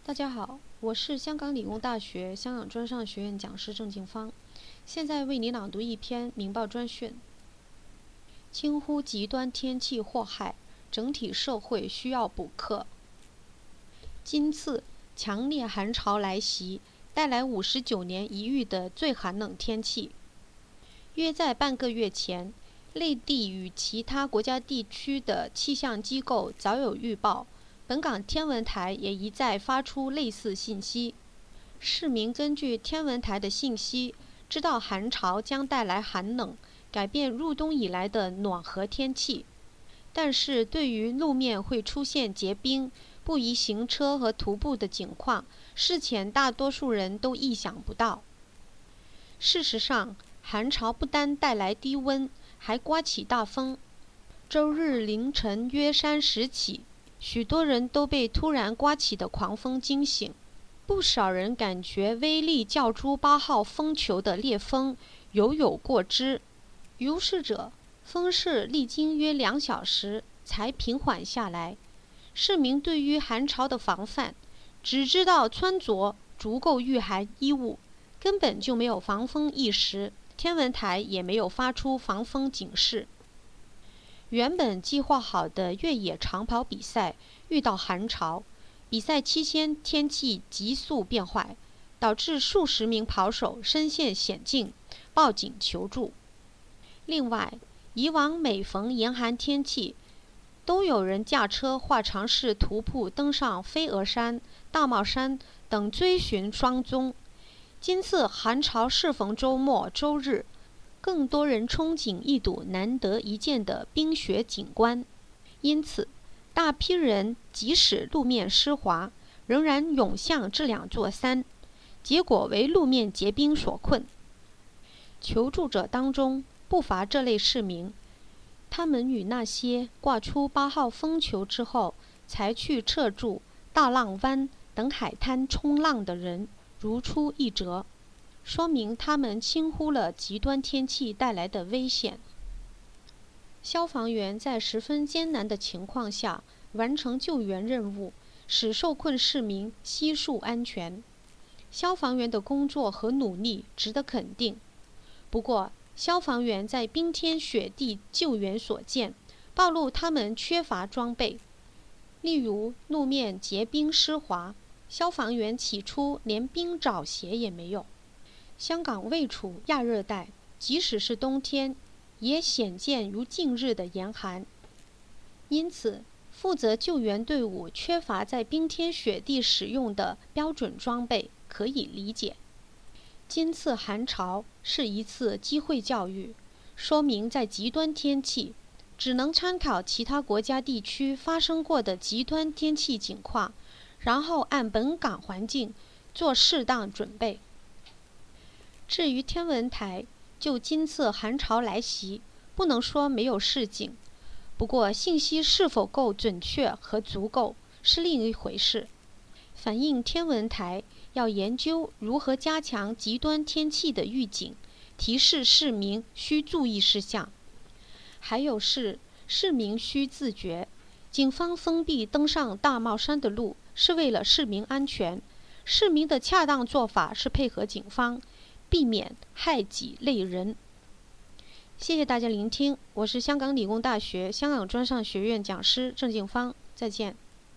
大家好，我是香港理工大学香港专上学院讲师郑静芳，现在为你朗读一篇明报专讯。轻忽极端天气祸害，整体社会需要补课。今次强烈寒潮来袭，带来59年一遇的最寒冷天气。约在半个月前，内地与其他国家地区的气象机构早有预报，本港天文台也一再发出类似信息。市民根据天文台的信息，知道寒潮将带来寒冷，改变入冬以来的暖和天气。但是对于路面会出现结冰、不宜行车和徒步的情况，事前大多数人都意想不到。事实上，寒潮不单带来低温，还刮起大风。周日凌晨约3时起，许多人都被突然刮起的狂风惊醒，不少人感觉威力较诸8号风球的烈风有过之。如是者，风势历经约2小时才平缓下来。市民对于寒潮的防范，只知道穿着足够御寒衣物，根本就没有防风意识，天文台也没有发出防风警示。原本计划好的越野长跑比赛遇到寒潮，比赛期间天气急速变坏，导致数十名跑手身陷险境，报警求助。另外，以往每逢严寒天气，都有人驾车或尝试徒步登上飞鹅山、大帽山等追寻霜踪。今次寒潮适逢周末周日，更多人憧憬一睹难得一见的冰雪景观，因此大批人即使路面湿滑，仍然涌向这2座山，结果为路面结冰所困。求助者当中不乏这类市民，他们与那些挂出8号风球之后才去撤驻大浪湾等海滩冲浪的人如出一辙，说明他们轻忽了极端天气带来的危险。消防员在十分艰难的情况下完成救援任务，使受困市民悉数安全。消防员的工作和努力值得肯定。不过，消防员在冰天雪地救援所见，暴露他们缺乏装备。例如路面结冰湿滑，消防员起初连冰爪鞋也没有。香港位处亚热带，即使是冬天，也显见如近日的严寒。因此，负责救援队伍缺乏在冰天雪地使用的标准装备，可以理解。今次寒潮是一次机会教育，说明在极端天气，只能参考其他国家地区发生过的极端天气情况，然后按本港环境做适当准备。至于天文台，就今次寒潮来袭，不能说没有示警，不过信息是否够准确和足够是另一回事。反映天文台要研究如何加强极端天气的预警，提示市民需注意事项。还有是市民需自觉，警方封闭登上大帽山的路是为了市民安全，市民的恰当做法是配合警方，避免害己累人。谢谢大家聆听，我是香港理工大学香港专上学院讲师郑静芳，再见。